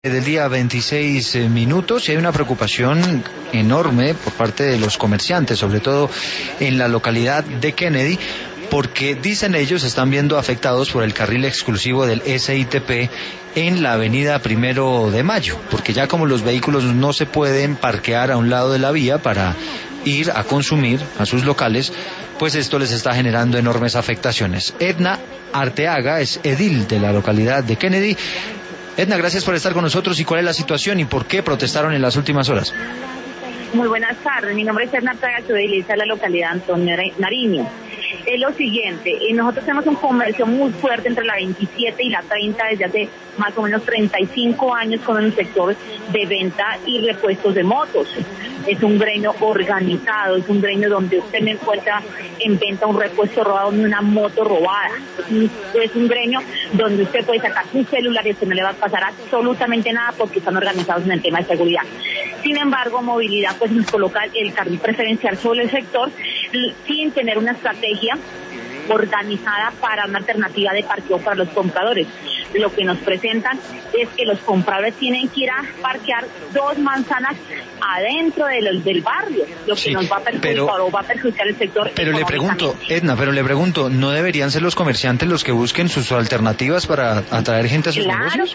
Del día 26 minutos y hay una preocupación enorme por parte de los comerciantes, sobre todo en la localidad de Kennedy, porque dicen ellos están viendo afectados por el carril exclusivo del SITP en la avenida Primero de Mayo, porque ya como los vehículos no se pueden parquear a un lado de la vía para ir a consumir a sus locales, pues esto les está generando enormes afectaciones. Edna Arteaga es edil de la localidad de Kennedy. Edna, gracias por estar con nosotros. ¿Y cuál es la situación y por qué protestaron en las últimas horas? Muy buenas tardes, mi nombre es Edna Arteaga, soy edilista de la localidad Antonio Nariño. Es lo siguiente, nosotros tenemos un comercio muy fuerte entre la 27 y la 30 desde hace más o menos 35 años con el sector de venta y repuestos de motos. Es un gremio organizado, es un gremio donde usted no encuentra en venta un repuesto robado ni una moto robada. Es un gremio donde usted puede sacar un celular y usted no le va a pasar absolutamente nada porque están organizados en el tema de seguridad. Sin embargo, movilidad pues nos coloca el carril preferencial sobre el sector sin tener una estrategia organizada para una alternativa de parqueo para los compradores. Lo que nos presentan es que los compradores tienen que ir a parquear 2 manzanas adentro del barrio, lo que nos va a perjudicar o va a perjudicar el sector. Pero le pregunto, Edna, ¿no deberían ser los comerciantes los que busquen sus alternativas para atraer gente a sus negocios?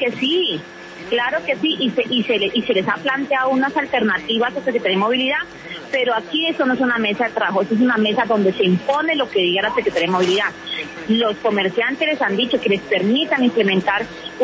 Claro que sí, y se les ha planteado unas alternativas a Secretaría de Movilidad, pero aquí eso no es una mesa de trabajo, eso es una mesa donde se impone lo que diga la Secretaría de Movilidad. Los comerciantes les han dicho que les permitan implementar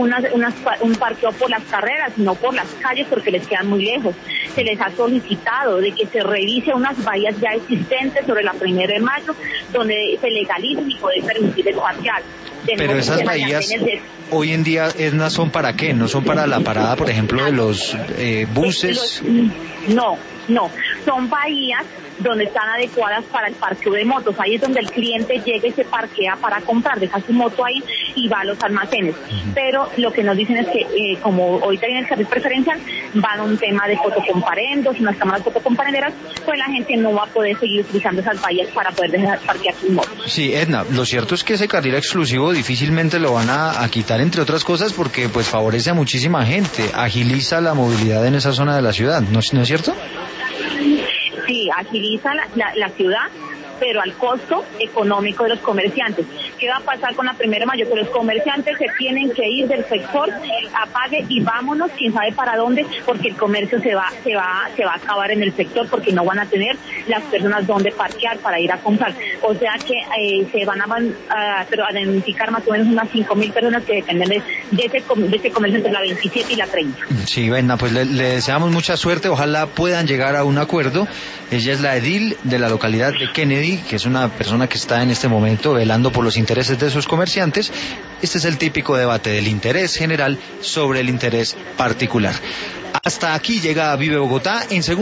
un parqueo por las carreras, no por las calles porque les quedan muy lejos. Se les ha solicitado de que se revise unas vallas ya existentes sobre la 1 de Mayo, donde se legalice y poder permitir el parquear. Pero esas bahías hoy en día, Edna, ¿son para qué? ¿No son para la parada, por ejemplo, de los buses? No, son bahías donde están adecuadas para el parqueo de motos. Ahí es donde el cliente llega y se parquea para comprar, deja su moto ahí y va a los almacenes. Pero lo que nos dicen es que como ahorita viene el carril preferencial, van a un tema de fotocomparendos, unas cámaras fotocomparenderas, pues la gente no va a poder seguir utilizando esas bahías para poder dejar parquear sus motos. Sí, Edna, lo cierto es que ese carril exclusivo difícilmente lo van a quitar, entre otras cosas, porque pues favorece a muchísima gente, agiliza la movilidad en esa zona de la ciudad, ¿no es cierto? Sí, agiliza la ciudad, pero al costo económico de los comerciantes. ¿Qué va a pasar con la 1 de Mayo? Que los comerciantes se tienen que ir del sector, apague y vámonos, quién sabe para dónde, porque el comercio se va a acabar en el sector, porque no van a tener las personas donde parquear para ir a comprar. O sea que se van a identificar más o menos unas 5.000 personas que dependen de ese comercio entre la 27 y la 30. Sí, Edna, pues le deseamos mucha suerte, ojalá puedan llegar a un acuerdo. Ella es la edil de la localidad de Kennedy, que es una persona que está en este momento velando por los intereses de sus comerciantes. Este es el típico debate del interés general sobre el interés particular. Hasta aquí llega Vive Bogotá en segundo.